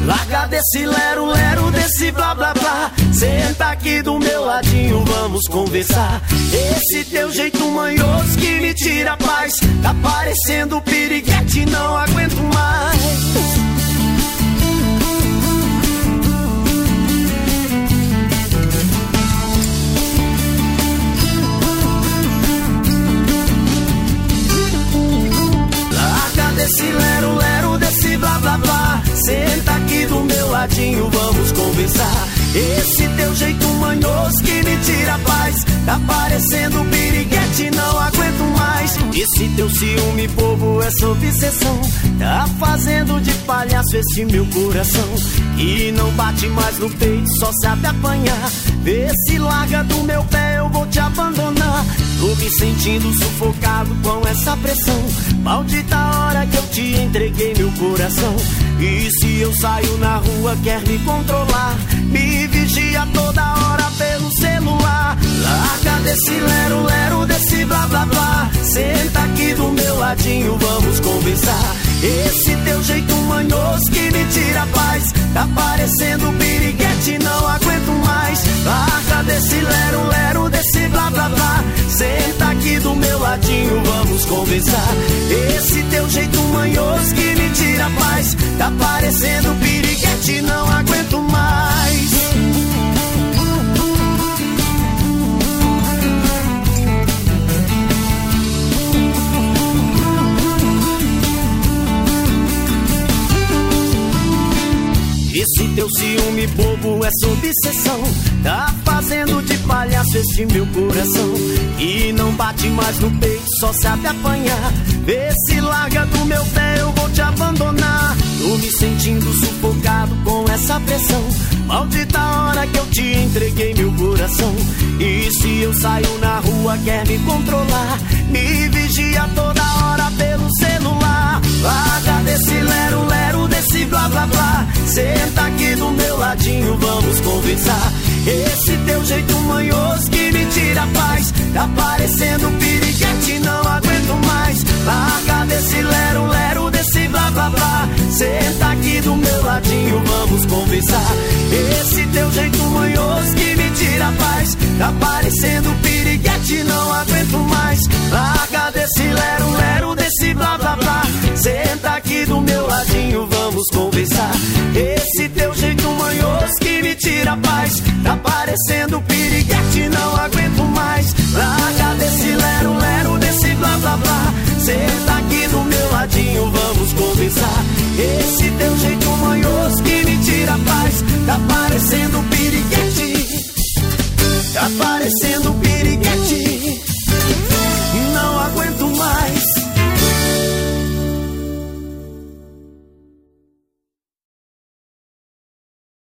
Larga desse lero, lero, desse blá blá blá. Senta aqui do meu ladinho, vamos conversar. Esse teu jeito manhoso que me tira a paz, tá parecendo piriguete, não aguento mais. Desse lero, lero, desse blá blá blá. Senta aqui do meu ladinho, vamos conversar. Esse teu jeito manhoso que me tira a paz, tá parecendo piriguete, não aguento mais. Esse teu ciúme bobo, essa obsessão, tá fazendo de palhaço esse meu coração. E não bate mais no peito, só sabe apanhar. Vê se larga do meu pé, eu vou te abandonar. Tô me sentindo sufocado com essa pressão. Maldita hora que eu te entreguei meu coração. E se eu saio na rua, quer me controlar, me vigia toda hora pelo celular. Larga desse lero, lero, desse blá blá blá. Senta aqui do meu ladinho, vamos conversar. Esse teu jeito manhoso que me tira a paz, tá parecendo piriguete, não aguento mais. Larga desse lero, lero, desse blá blá blá. Senta aqui do meu ladinho, vamos conversar. Esse teu jeito manhoso que me tira a paz, tá parecendo piriguete, não aguento mais. Esse teu ciúme bobo, essa obsessão, tá fazendo de palhaço esse meu coração. E não bate mais no peito, só sabe apanhar. Vê se larga do meu pé, eu vou te abandonar. Tô me sentindo sufocado com essa pressão. Maldita hora que eu te entreguei meu coração. E se eu saio na rua, quer me controlar, me vigia toda hora pelo celular. Larga desse lero, lero, desse blá blá blá. Senta aqui do meu ladinho, vamos conversar. Esse teu jeito manhoso que me tira a paz, tá parecendo piriguete, não aguento mais. Larga desse lero, lero, desse blá blá blá. Senta aqui do meu ladinho, vamos conversar. Esse teu jeito manhoso que me tira a paz, tá parecendo piriguete, não aguento mais. Larga desse lero, lero, desse blá blá blá. Senta aqui do meu ladinho, vamos conversar. Esse teu jeito manhoso que me tira a paz, tá parecendo piriguete, não aguento mais. Larga desse lero, lero, desse blá blá blá. Senta aqui do meu ladinho, vamos conversar. Esse teu jeito manhoso que me tira a paz, tá parecendo